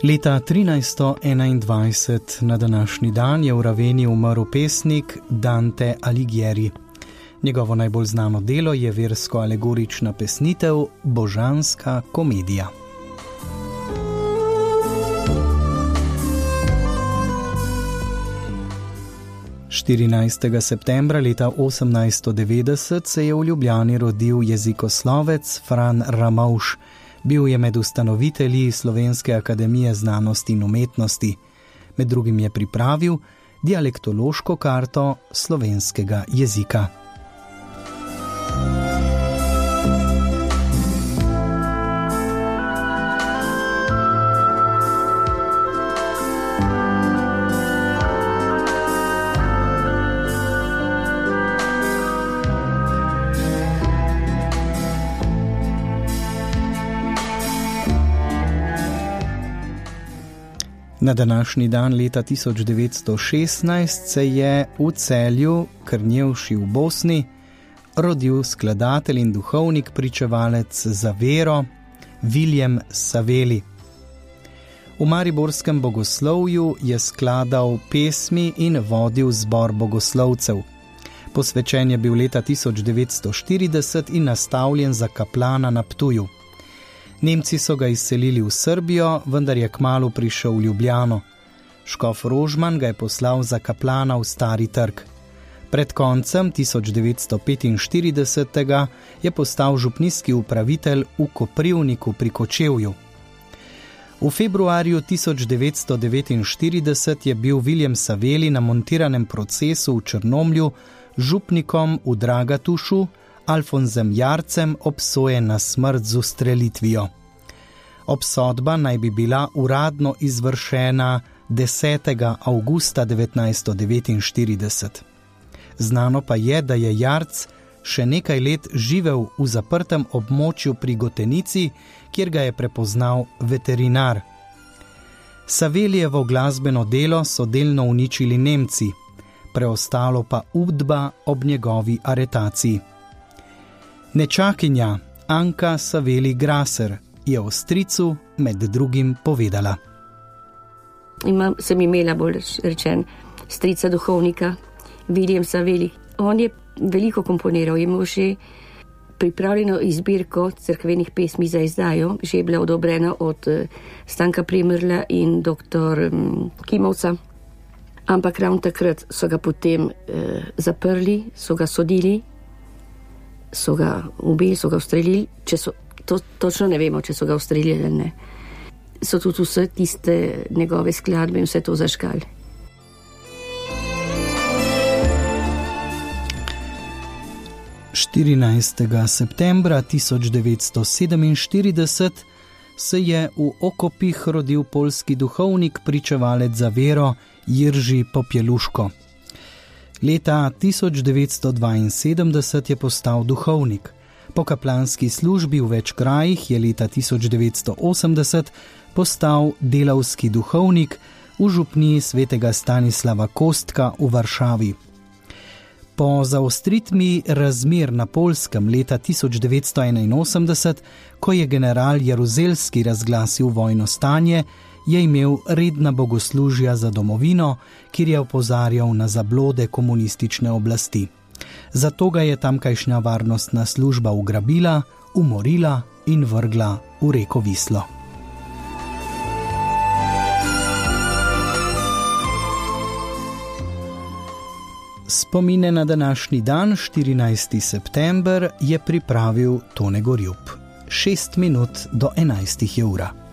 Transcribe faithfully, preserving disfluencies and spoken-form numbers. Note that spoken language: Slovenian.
Leta trinajststo enaindvajset na današnji dan je v Raveni umrl pesnik Dante Alighieri. Njegovo najbolj znano delo je versko-alegorična pesnitev Božanska komedija. štirinajstega septembra leta osemnajststo devetdeset se je v Ljubljani rodil jezikoslovec Fran Ramovš. Bil je med ustanovitelji Slovenske akademije znanosti in umetnosti. Med drugim je pripravil dialektološko karto slovenskega jezika. Na današnji dan leta tisoč devetsto šestnajst se je v Celju, Krnjevši v Bosni, rodil skladatelj in duhovnik, pričevalec za vero Viljem Savelli. V mariborskem bogoslovju je skladal pesmi in vodil zbor bogoslovcev. Posvečen je bil leta tisoč devetsto štirideset in nastavljen za kaplana na Ptuju. Nemci so ga izselili v Srbijo, vendar je kmalu prišel v Ljubljano. Škof Rožman ga je poslal za kaplana v Stari trg. Pred koncem tisoč devetsto petinštiridesetega je postal župnijski upravitelj v Koprivniku pri Kočevju. V februarju tisoč devetsto devetinštirideset je bil Viljem Savelli na montiranem procesu v Črnomlju župnikom v Dragatušu Alfonzem Jarcem obsojen na smrt z ustrelitvijo. Obsodba naj bi bila uradno izvršena desetega avgusta devetnajststo devetinštirideset. Znano pa je, da je Jarc še nekaj let živel v zaprtem območju pri Gotenici, kjer ga je prepoznal veterinar. Savellijevo glasbeno delo so delno uničili Nemci, preostalo pa Udba ob njegovi aretaciji. Nečakinja Anka Savelli Graser je o stricu med drugim povedala. Imam, sem imela bolj rečen strica duhovnika, Viljem Savelli. On je veliko komponiral, je imel že pripravljeno izbirko cerkvenih pesmi za izdajo, že je bila odobrena od Stanka Premrla in doktor Kimovca. Ampak ravno takrat so ga potem eh, zaprli, so ga sodili, so ga ubili, so ga ustrelili, če so, to, točno ne vemo, če so ga ustrelili ali ne. So tudi vse tiste njegove skladbe in vse to zažgali. štirinajstega septembra tisoč devetsto sedeminštirideset se je v Okopih rodil poljski duhovnik, pričevalec za vero Jirži Popjeluško. Leta tisoč devetsto dvainsedemdeset je postal duhovnik. Po kaplanski službi v več krajih je leta tisoč devetsto osemdeset postal delavski duhovnik v župniji svetega Stanislava Kostka v Varšavi. Po zaostritvi razmer na Poljskem leta tisoč devetsto enainosemdeset, ko je general Jaruzelski razglasil vojno stanje, je imel redna bogoslužja za domovino, kjer je opozarjal na zablode komunistične oblasti. Zato ga je tamkajšnja varnostna služba ugrabila, umorila in vrgla v reko Vislo. Spomine na današnji dan, štirinajstega september, je pripravil Tone Gorjup. Šest minut do enajstih je ura.